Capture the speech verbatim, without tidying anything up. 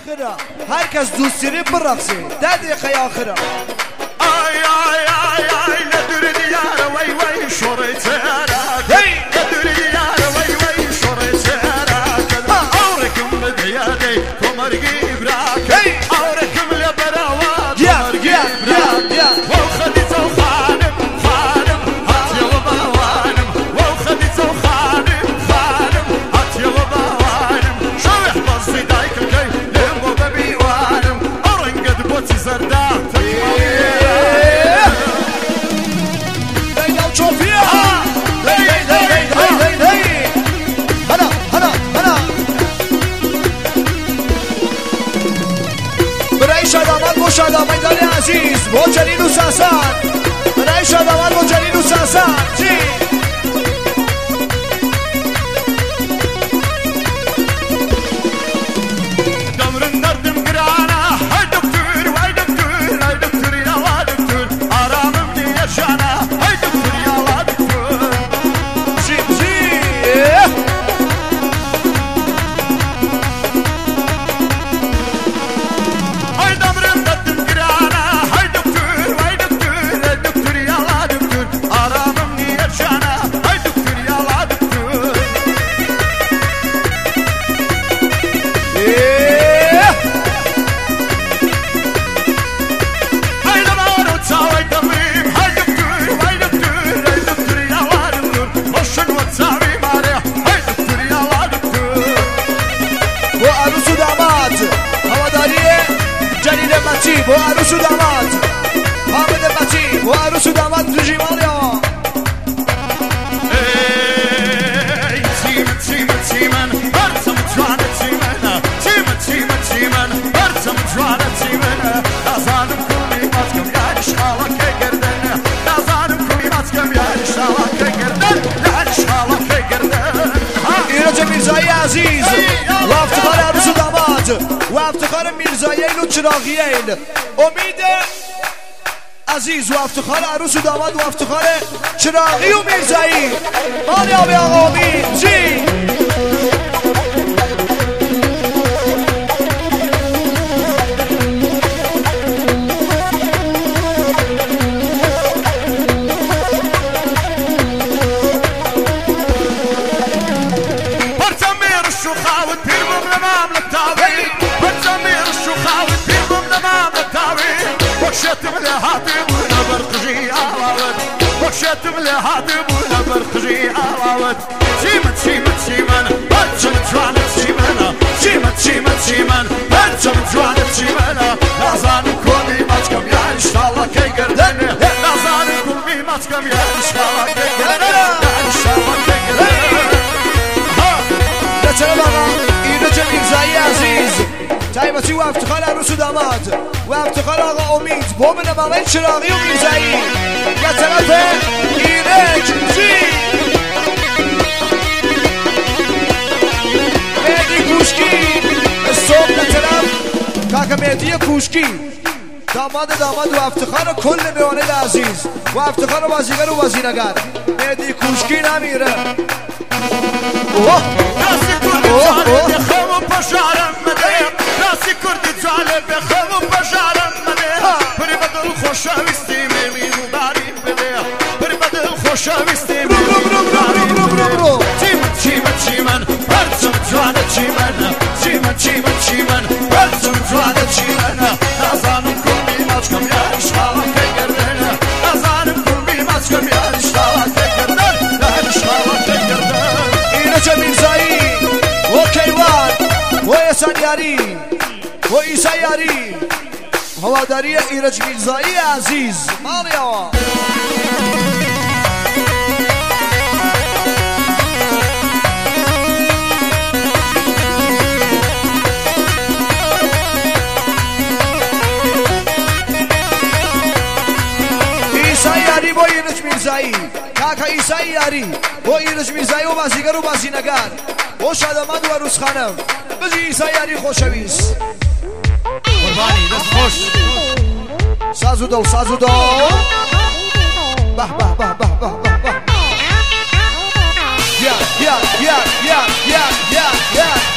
آخره هر کس دوست داره برقصه ده دقیقه آخره آی آی آی آی ندور دیار وی وی شوری ترک ندور دیار وی وی شوری ترک آورکم بدیادی کمرگی براک آورکم لبراوات کمرگی براک و خدیت و خانم خانم هاتی و باوانم و خدیت و خانم خانم هاتی و باوانم شوح بازی دایک کی لمبو ببیوانم آرنگد بوتی زردان شادمان با شادمایدان عزیز با جلیل و ساسان برای شادمان با جلیل و ساسان جی دمرن دردم گرانه های دکتر وای دکتر های دکتر یا دکتر آرامم نیه جانه های دکتر یا دکتر جی جی و عروس و داماد حامد متی و عروس و داماد تو جیمانیا ای تیم تیم تیمن برتم جوانه تیمن تیم تیم تیمن برتم جوانه تیمن نازانم کمیمات کم یعنی شالا که گردن نازانم کمیمات کم یعنی شالا که گردن یعنی شالا که گردن ایرج میرزایی عزیز و افتخار عروس و داماد و افتخار میرزاییل و چراغییل امید عزیز و افتخار عروس و داماد و افتخار چراغی و میرزایی مانیا به آقا امید جی بخشتم لهاتم ولا برقجي علاوت بخشتم لهاتم ولا برقجي علاوت سيمت سيمت سيمان بجم جوانت سيمانا سيمت سيمت سيمان بجم جوانت سيمانا لازان كوني ماتكم يا ان شاء الله كي قردن لازان كوني ماتكم يا ان شاء الله كي قردن يا ان شاء الله كي قردن ها نتنا بقى ایرج میرزایی عزیز تایبتی و افتخار عروس و داماد و افتخار آقا امید با به نمامه چراغی و میرزایی یا طرف ایرج جی مهدی کوشکی صبح به طرف کاکا مهدی کوشکی داماد داماد و افتخار کل میوانه عزیز و افتخار بازیگر و بازینگر مهدی کوشکی نمیره اوه اوه اوه بشارم مده راسی کردی جالب بخم و بشارم مده بری بدل خوشاویستی میمینو داریم بده بری بدل خوشاویستی میمینو داریم بده چیمن چیمن چیمن برچم جوانه چیمن چیمن چیمن چیمن برچم جوانه چیمن نازانم کمی مچکم یا اشغالا که گردن نازانم کمی مچکم یا اشغالا که گردن یا اشغالا که گردن ایرج میرزایی و کیوان و احسان یاری و عیسی یاری هواداری ایرج میرزایی عزیز مانیا عیسی یاری با ایرج میرزایی کاکا عیسی یاری با ایرج میرزایی و بازیگر و بازینگر و شادمند و عروس خانم بزی عیسی یاری خوشویست قربانی دست خوش سازو دو سازو دو به به به به به به یا یا یا یا یا یا یا